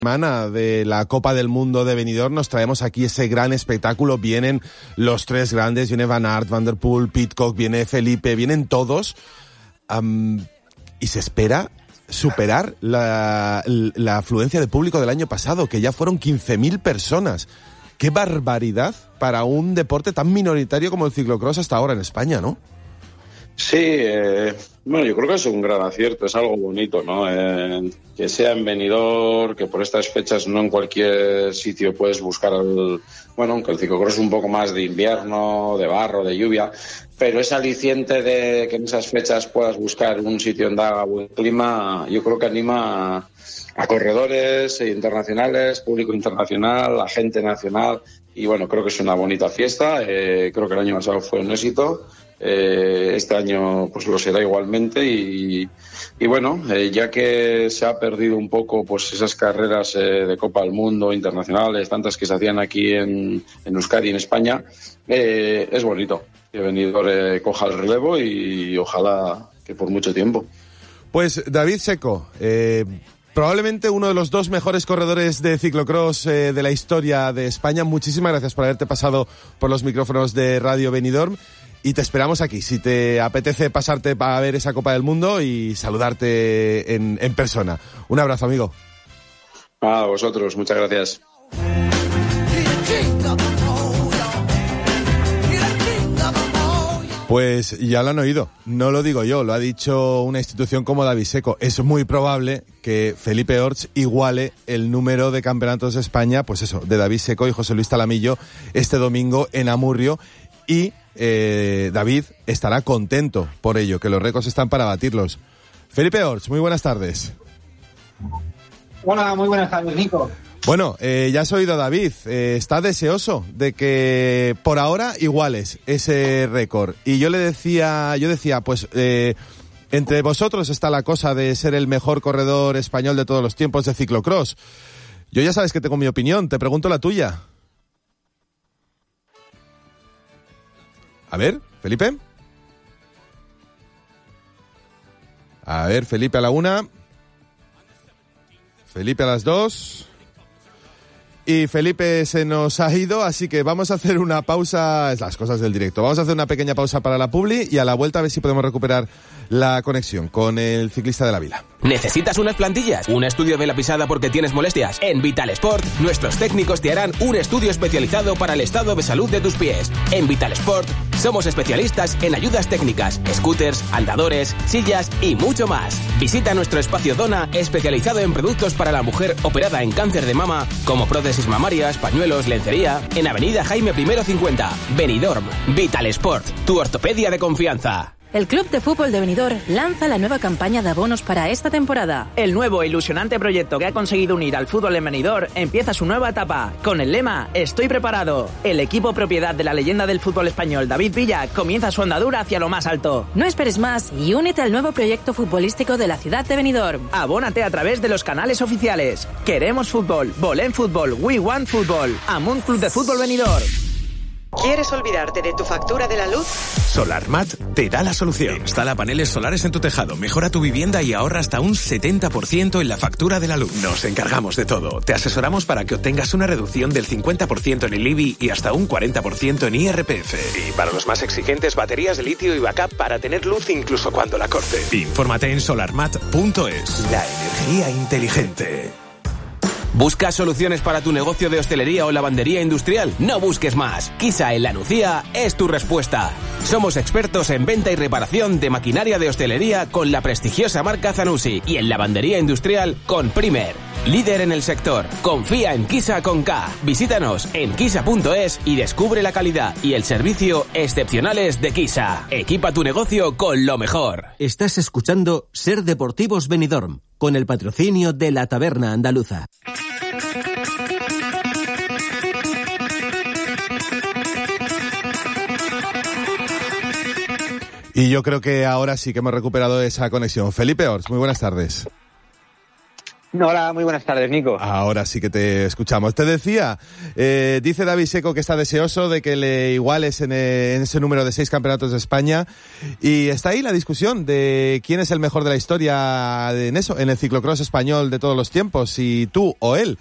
semana de la Copa del Mundo de Benidorm nos traemos aquí ese gran espectáculo. Vienen los tres grandes, viene Van Aert, Van der Poel, Pidcock, viene Felipe, vienen todos y se espera superar la afluencia de público del año pasado, que ya fueron 15.000 personas. ¡Qué barbaridad para un deporte tan minoritario como el ciclocross hasta ahora en España!, ¿no? Sí, bueno, yo creo que es un gran acierto, es algo bonito, ¿no? Que sea en Benidorm, que por estas fechas no en cualquier sitio puedes buscar aunque el ciclocross es un poco más de invierno, de barro, de lluvia, pero ese aliciente de que en esas fechas puedas buscar un sitio donde haga buen clima, yo creo que anima a corredores internacionales, público internacional, a gente nacional, y bueno, creo que es una bonita fiesta. Creo que el año pasado fue un éxito. Este año pues lo será igualmente y bueno, ya que se ha perdido un poco pues esas carreras de Copa del Mundo internacionales, tantas que se hacían aquí en Euskadi, en España, es bonito que Benidorm coja el relevo y ojalá que por mucho tiempo. Pues David Seco, probablemente uno de los dos mejores corredores de ciclocross de la historia de España. Muchísimas gracias por haberte pasado por los micrófonos de Radio Benidorm. Y te esperamos aquí, si te apetece pasarte para ver esa Copa del Mundo y saludarte en persona. Un abrazo, amigo. A vosotros, muchas gracias. Pues ya lo han oído, no lo digo yo, lo ha dicho una institución como David Seco. Es muy probable que Felipe Orts iguale el número de campeonatos de España, pues eso, de David Seco y José Luis Talamillo este domingo en Amurrio. Y David estará contento por ello, que los récords están para batirlos. Felipe Orts, muy buenas tardes. Hola, muy buenas tardes, Nico. Bueno, ya has oído a David, está deseoso de que por ahora iguales ese récord. Y yo decía, pues entre vosotros está la cosa de ser el mejor corredor español de todos los tiempos de ciclocross. Yo ya sabes que tengo mi opinión, te pregunto la tuya. A ver, Felipe. A ver, Felipe a la 1. Felipe a las 2. Y Felipe se nos ha ido, así que vamos a hacer una pausa, es las cosas del directo. Vamos a hacer una pequeña pausa para la publi y a la vuelta a ver si podemos recuperar la conexión con el ciclista de la Vila. ¿Necesitas unas plantillas? ¿Un estudio de la pisada porque tienes molestias? En Vital Sport, nuestros técnicos te harán un estudio especializado para el estado de salud de tus pies. En Vital Sport, somos especialistas en ayudas técnicas, scooters, andadores, sillas y mucho más. Visita nuestro espacio Dona, especializado en productos para la mujer operada en cáncer de mama, como prótesis mamarias, pañuelos, lencería, en Avenida Jaime I 50, Benidorm. Vital Sport, tu ortopedia de confianza. El Club de Fútbol de Benidorm lanza la nueva campaña de abonos para esta temporada. El nuevo e ilusionante proyecto que ha conseguido unir al fútbol en Benidorm empieza su nueva etapa, con el lema «Estoy preparado». El equipo propiedad de la leyenda del fútbol español, David Villa, comienza su andadura hacia lo más alto. No esperes más y únete al nuevo proyecto futbolístico de la ciudad de Benidorm. Abónate a través de los canales oficiales. Queremos fútbol, Volem Fútbol, We Want Fútbol, Amunt Club de Fútbol Benidorm. ¿Quieres olvidarte de tu factura de la luz? SolarMat te da la solución. Instala paneles solares en tu tejado, mejora tu vivienda y ahorra hasta un 70% en la factura de la luz. Nos encargamos de todo. Te asesoramos para que obtengas una reducción del 50% en el IBI y hasta un 40% en IRPF. Y para los más exigentes, baterías de litio y backup para tener luz incluso cuando la corte. Infórmate en solarmat.es. La energía inteligente. ¿Buscas soluciones para tu negocio de hostelería o lavandería industrial? No busques más. Kisa en La Nucía es tu respuesta. Somos expertos en venta y reparación de maquinaria de hostelería con la prestigiosa marca Zanussi y en lavandería industrial con Primer. Líder en el sector. Confía en Kisa con K. Visítanos en kisa.es y descubre la calidad y el servicio excepcionales de Kisa. Equipa tu negocio con lo mejor. Estás escuchando Ser Deportivos Benidorm, con el patrocinio de la Taberna Andaluza. Y yo creo que ahora sí que hemos recuperado esa conexión. Felipe Orts, muy buenas tardes. Hola, muy buenas tardes, Nico. Ahora sí que te escuchamos. Te decía, dice David Seco que está deseoso de que le iguales en ese número de 6 campeonatos de España, y está ahí la discusión de quién es el mejor de la historia en el ciclocross español de todos los tiempos, si tú o él.